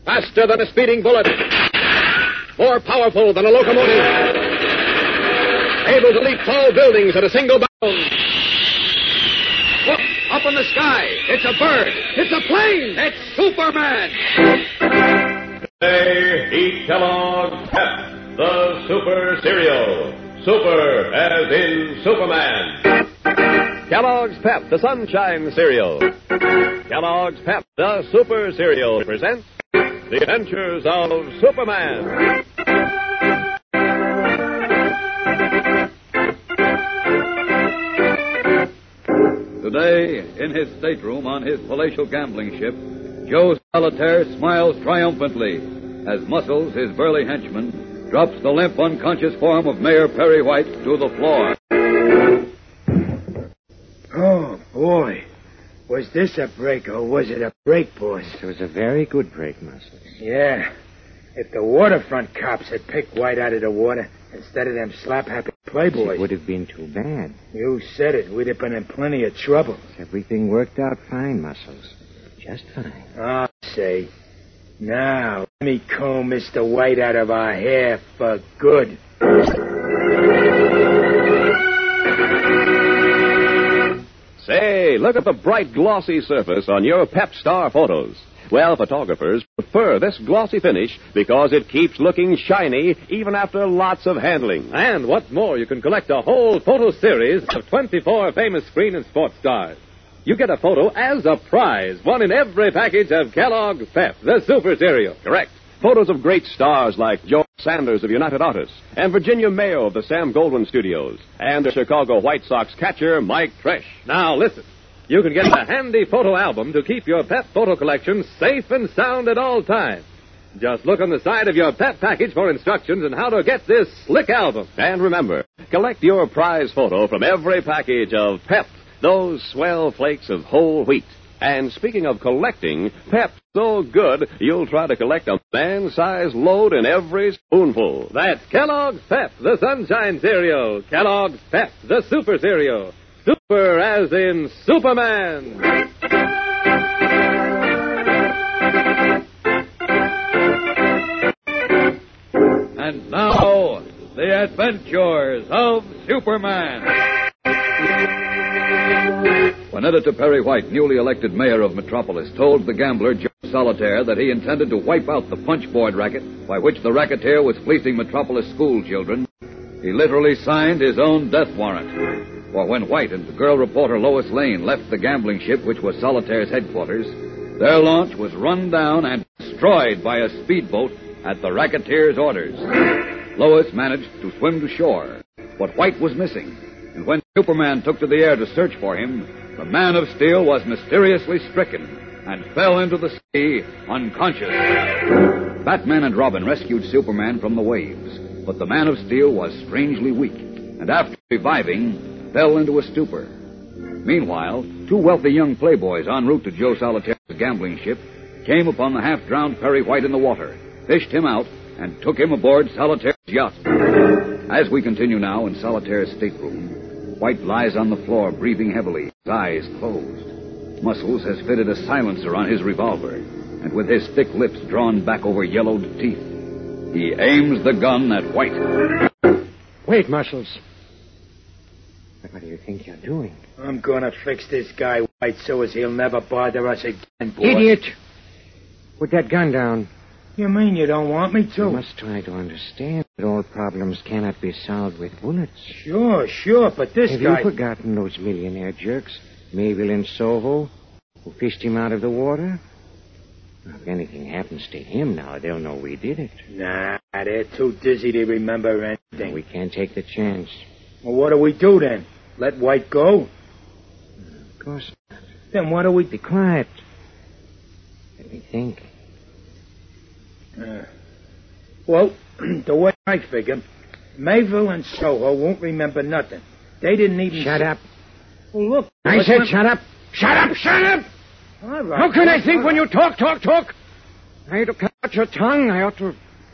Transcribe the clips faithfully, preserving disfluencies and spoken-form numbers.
Faster than a speeding bullet. More powerful than a locomotive. Able to leap tall buildings at a single bound. Look, up in the sky. It's a bird. It's a plane. It's Superman. Today, eat Kellogg's Pep, the Super Cereal. Super as in Superman. Kellogg's Pep, the Sunshine Cereal. Kellogg's Pep, the Super Cereal, presents The Adventures of Superman. Today, in his stateroom on his palatial gambling ship, Joe Solitaire smiles triumphantly as Muscles, his burly henchman, drops the limp, unconscious form of Mayor Perry White to the floor. Oh, boy. Was this a break or was it a break, boss? It was a very good break, Muscles. Yeah. If the waterfront cops had picked White out of the water instead of them slap-happy playboys... It would have been too bad. You said it. We'd have been in plenty of trouble. Everything worked out fine, Muscles. Just fine. Oh, say. Now, let me comb Mister White out of our hair for good. Say, look at the bright, glossy surface on your Pep Star photos. Well, photographers prefer this glossy finish because it keeps looking shiny even after lots of handling. And what's more, you can collect a whole photo series of twenty-four famous screen and sports stars. You get a photo as a prize, one in every package of Kellogg's Pep, the Super Cereal. Correct. Photos of great stars like George Sanders of United Artists and Virginia Mayo of the Sam Goldwyn Studios and the Chicago White Sox catcher Mike Tresh. Now listen, you can get a handy photo album to keep your Pep photo collection safe and sound at all times. Just look on the side of your Pep package for instructions on how to get this slick album. And remember, collect your prize photo from every package of Pep, those swell flakes of whole wheat. And speaking of collecting, Pep's so good, you'll try to collect a man-sized load in every spoonful. That's Kellogg's Pep, the Sunshine Cereal. Kellogg's Pep, the Super Cereal. Super as in Superman. And now, the adventures of Superman. When Editor Perry White, newly elected mayor of Metropolis, told the gambler Joe Solitaire that he intended to wipe out the punchboard racket by which the racketeer was fleecing Metropolis school children, he literally signed his own death warrant. For when White and the girl reporter Lois Lane left the gambling ship, which was Solitaire's headquarters, their launch was run down and destroyed by a speedboat at the racketeer's orders. Lois managed to swim to shore, but White was missing. And when Superman took to the air to search for him, the Man of Steel was mysteriously stricken and fell into the sea unconscious. Batman and Robin rescued Superman from the waves, but the Man of Steel was strangely weak, and after reviving, fell into a stupor. Meanwhile, two wealthy young playboys en route to Joe Solitaire's gambling ship came upon the half-drowned Perry White in the water, fished him out, and took him aboard Solitaire's yacht. As we continue now in Solitaire's stateroom, White lies on the floor, breathing heavily, his eyes closed. Muscles has fitted a silencer on his revolver, and with his thick lips drawn back over yellowed teeth, he aims the gun at White. Wait, Muscles. What do you think you're doing? I'm gonna fix this guy, White, so as he'll never bother us again, boss. Idiot! Put that gun down. You mean you don't want me to? You must try to understand that all problems cannot be solved with bullets. Sure, sure, but this Have guy... Have you forgotten those millionaire jerks, Mayville and Soho, who fished him out of the water? Well, if anything happens to him now, they'll know we did it. Nah, they're too dizzy to remember anything. No, we can't take the chance. Well, what do we do then? Let White go? Of course not. Then what do we... Be quiet. Let me think. Uh, well, the way I figure, Mayville and Soho won't remember nothing. They didn't even... Shut up. Well, look... I said shut up. Shut up, shut up! All right. How can I think right. when you talk, talk, talk? I ought to cut out your tongue. I ought to...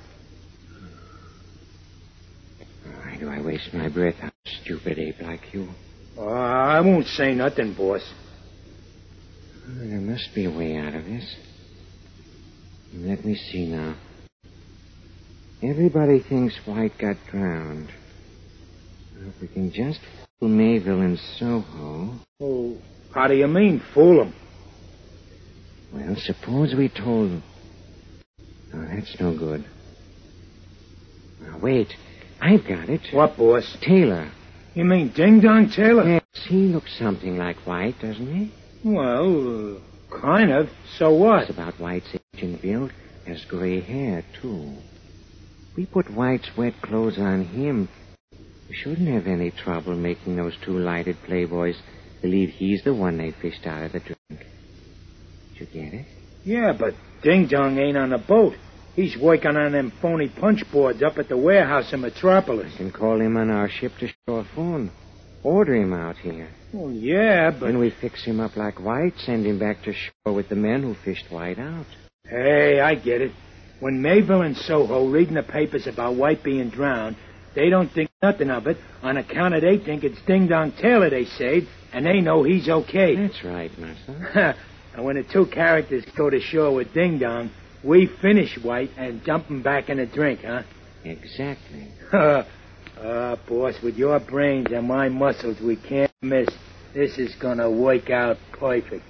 Why do I waste my breath on a stupid ape like you? Uh, I won't say nothing, boss. Well, there must be a way out of this. Let me see now. Everybody thinks White got drowned. If we can just fool Mayville and Soho... Oh, how do you mean, fool him? Well, suppose we told them. Oh, that's no good. Now, wait. I've got it. What, boss? Taylor. You mean Ding Dong Taylor? Yes, he looks something like White, doesn't he? Well, uh, kind of. So what? It's about White's agent build. Has gray hair, too. We put White's wet clothes on him. We shouldn't have any trouble making those two lighted playboys believe he's the one they fished out of the drink. Did you get it? Yeah, but Ding Dong ain't on the boat. He's working on them phony punch boards up at the warehouse in Metropolis. We can call him on our ship to shore phone. Order him out here. Well, yeah, but... When we fix him up like White, send him back to shore with the men who fished White out. Hey, I get it. When Mayville and Soho reading the papers about White being drowned, they don't think nothing of it on account of they think it's Ding Dong Taylor they saved, and they know he's okay. That's right, Martha. And when the two characters go to shore with Ding Dong, we finish White and dump him back in the drink, huh? Exactly. Ah, uh, boss, with your brains and my muscles, we can't miss. This is gonna work out perfect.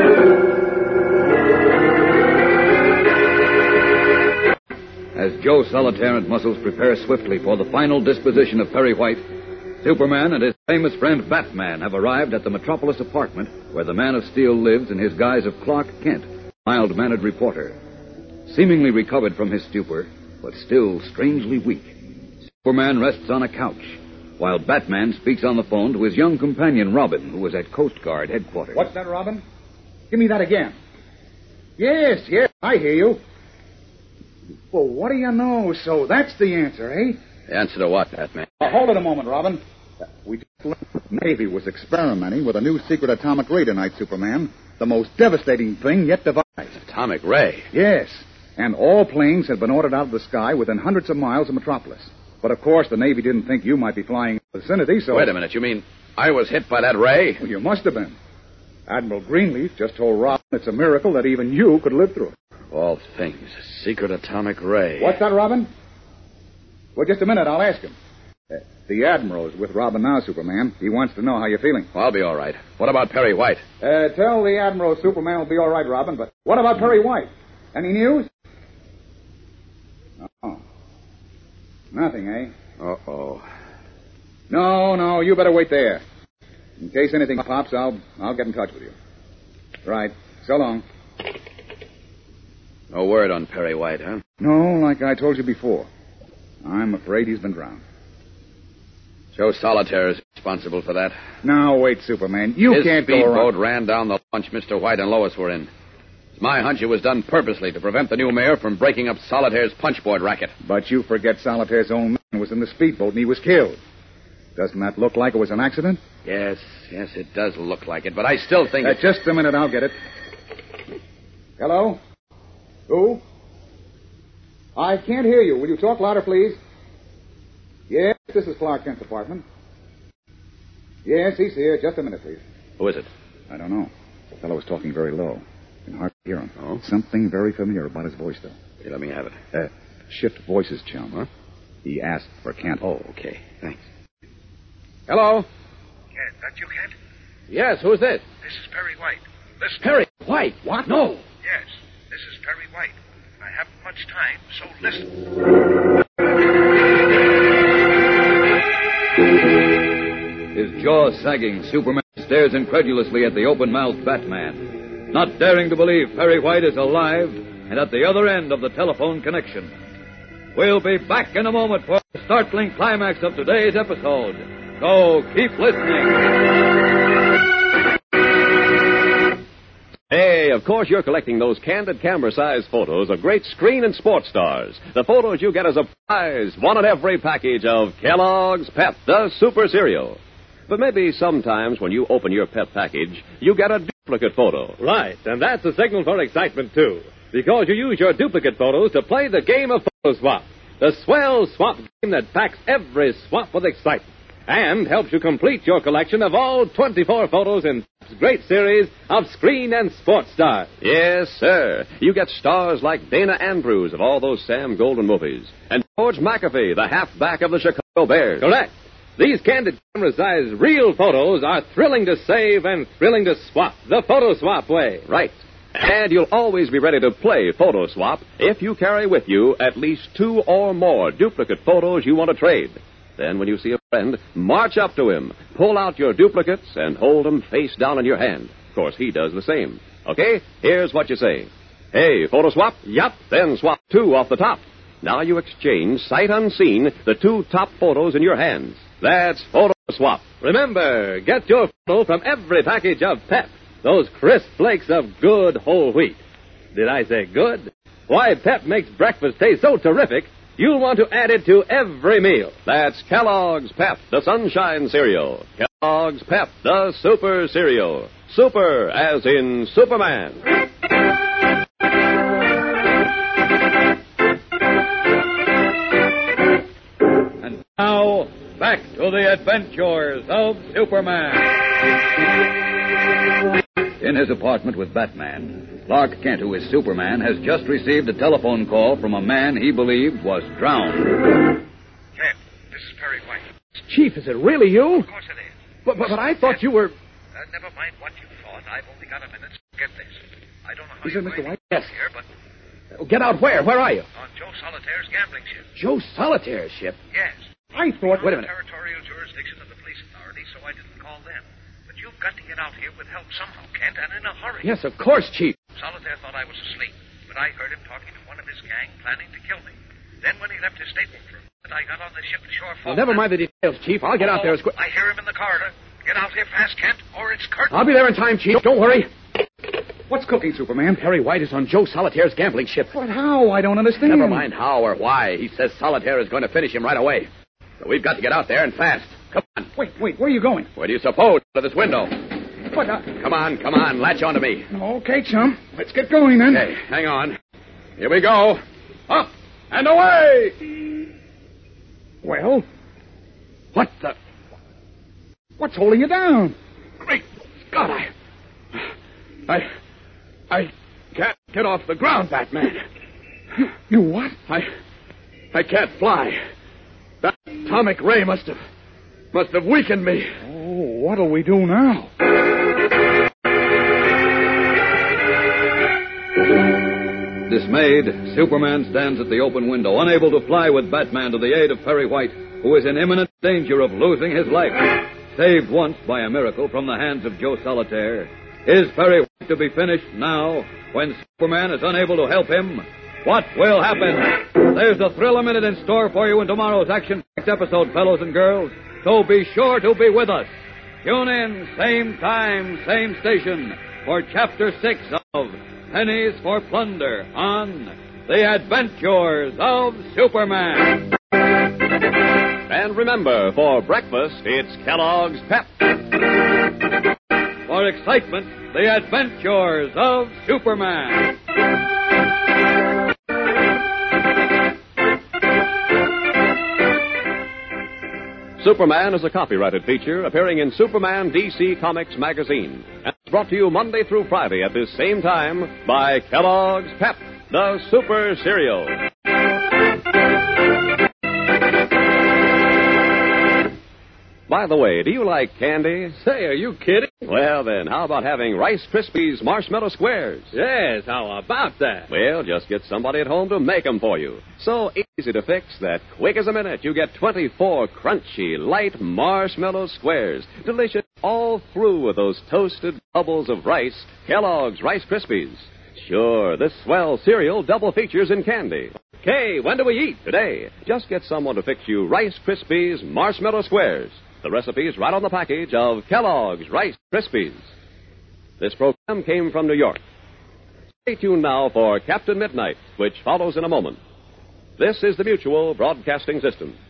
As Joe Solitaire and Muscles prepare swiftly for the final disposition of Perry White, Superman and his famous friend Batman have arrived at the Metropolis apartment where the Man of Steel lives in his guise of Clark Kent, mild-mannered reporter. Seemingly recovered from his stupor, but still strangely weak, Superman rests on a couch, while Batman speaks on the phone to his young companion, Robin, who was at Coast Guard headquarters. What's that, Robin? Give me that again. Yes, yes, I hear you. Well, what do you know? So that's the answer, eh? The answer to what, Batman? Uh, hold it a moment, Robin. Uh, we just learned the Navy was experimenting with a new secret atomic ray tonight, Superman. The most devastating thing yet devised. Atomic ray? Yes. And all planes had been ordered out of the sky within hundreds of miles of Metropolis. But, of course, the Navy didn't think you might be flying in the vicinity, so... Wait a minute. You mean I was hit by that ray? Well, you must have been. Admiral Greenleaf just told Robin it's a miracle that even you could live through it. All things. A secret atomic ray. What's that, Robin? Well, just a minute. I'll ask him. Uh, the Admiral's with Robin now, Superman. He wants to know how you're feeling. Well, I'll be all right. What about Perry White? Uh, tell the Admiral Superman will be all right, Robin, but what about Perry White? Any news? Oh. Nothing, eh? Uh-oh. No, no, you better wait there. In case anything pops, I'll I'll get in touch with you. Right. So long. No word on Perry White, huh? No, like I told you before. I'm afraid he's been drowned. Joe Solitaire is responsible for that. Now, wait, Superman. You His can't go around... speedboat ran down the launch Mister White and Lois were in. It's my hunch it was done purposely to prevent the new mayor from breaking up Solitaire's punchboard racket. But you forget Solitaire's own man was in the speedboat and he was killed. Doesn't that look like it was an accident? Yes, yes, it does look like it, but I still think... Uh, it... Just a minute, I'll get it. Hello? Who? I can't hear you. Will you talk louder, please? Yes, this is Clark Kent's apartment. Yes, he's here. Just a minute, please. Who is it? I don't know. The fellow was talking very low. You can hardly hear him. Oh? Something very familiar about his voice, though. Here, let me have it. Uh, shift voices, chum. Huh? He asked for Kent. Oh, okay. Thanks. Hello? Kent, that you, Kent? Yes, who's this? This is Perry White. Listen. Perry White? What? No. Yes, this is Perry White. I haven't much time, so listen. His jaw sagging, Superman stares incredulously at the open-mouthed Batman, not daring to believe Perry White is alive and at the other end of the telephone connection. We'll be back in a moment for the startling climax of today's episode. So keep listening. Hey, of course you're collecting those candid camera-sized photos of great screen and sports stars. The photos you get as a prize, one in every package of Kellogg's Pep, the super cereal. But maybe sometimes when you open your Pep package, you get a duplicate photo. Right, and that's a signal for excitement, too. Because you use your duplicate photos to play the game of Photo Swap. The swell swap game that packs every swap with excitement. and helps you complete your collection of all twenty-four photos in Pep's great series of screen and sports stars. Yes, sir. You get stars like Dana Andrews of all those Sam Golden movies, and George McAfee, the halfback of the Chicago Bears. Correct. These candid camera-sized real photos are thrilling to save and thrilling to swap, the Photo Swap way. Right. And you'll always be ready to play Photo Swap if you carry with you at least two or more duplicate photos you want to trade. Then when you see a friend, march up to him, pull out your duplicates, and hold them face down in your hand. Of course, he does the same. Okay, here's what you say. Hey, Photo Swap? Yup. Then swap two off the top. Now you exchange, sight unseen, the two top photos in your hands. That's Photo Swap. Remember, get your photo from every package of Pep. Those crisp flakes of good whole wheat. Did I say good? Why, Pep makes breakfast taste so terrific, you'll want to add it to every meal. That's Kellogg's Pep, the Sunshine Cereal. Kellogg's Pep, the Super Cereal. Super, as in Superman. And now, back to the adventures of Superman. In his apartment with Batman, Clark Kent, who is Superman, has just received a telephone call from a man he believed was drowned. Kent, this is Perry White. Chief, is it really you? Of course it is. But, but, but I thought you were... Uh, never mind what you thought. I've only got a minute to get this. I don't know how Is you it Mister might White? Yes. Here, but Get out where? Where are you? on Joe Solitaire's gambling ship. Joe Solitaire's ship. Yes. I thought... Wait a minute. Territorial jurisdiction of the police authority, so I didn't call them. But you've got to get out here with help somehow, Kent, and in a hurry. Yes, of course, Chief. Solitaire thought I was asleep, but I heard him talking to one of his gang planning to kill me. Then when he left his stateroom for a minute, I got on the ship ashore Well, phone. never mind the details, Chief. I'll get out there as quick... I hear him in the corridor. Get out here fast, Kent, or it's curtain. I'll be there in time, Chief. Don't worry. What's cooking, Superman? Perry White is on Joe Solitaire's gambling ship. But how? I don't understand. Never mind how or why. He says Solitaire is going to finish him right away. So we've got to get out there and fast. Come on. Wait, wait, where are you going? Where do you suppose? To this window. What? Uh... Come on, come on. Latch onto me. Okay, chum. Let's get going, then. Okay, hang on. Here we go. Up and away! Well, what the... What's holding you down? Great Scott, I... I... I can't get off the ground, Batman. You, you what? I... I can't fly. That atomic ray must have... must have weakened me. Oh, what'll we do now? Dismayed, Superman stands at the open window, unable to fly with Batman to the aid of Perry White, who is in imminent danger of losing his life. Saved once by a miracle from the hands of Joe Solitaire, is Perry White to be finished now when Superman is unable to help him? What will happen? There's a thrill a minute in store for you in tomorrow's action-packed episode, fellows and girls, so be sure to be with us. Tune in, same time, same station, for Chapter six of Pennies for Plunder on The Adventures of Superman. And remember, for breakfast, it's Kellogg's Pep. For excitement, The Adventures of Superman. Superman is a copyrighted feature appearing in Superman D C Comics magazine. And it's brought to you Monday through Friday at this same time by Kellogg's Pep, the Super Cereal. By the way, do you like candy? Say, are you kidding? Well, then, how about having Rice Krispies Marshmallow Squares? Yes, how about that? Well, just get somebody at home to make them for you. So easy to fix that quick as a minute, you get twenty-four crunchy, light marshmallow squares. Delicious all through with those toasted bubbles of rice, Kellogg's Rice Krispies. Sure, this swell cereal double features in candy. Okay, when do we eat? Today. Just get someone to fix you Rice Krispies Marshmallow Squares. The recipe's right on the package of Kellogg's Rice Krispies. This program came from New York. Stay tuned now for Captain Midnight, which follows in a moment. This is the Mutual Broadcasting System.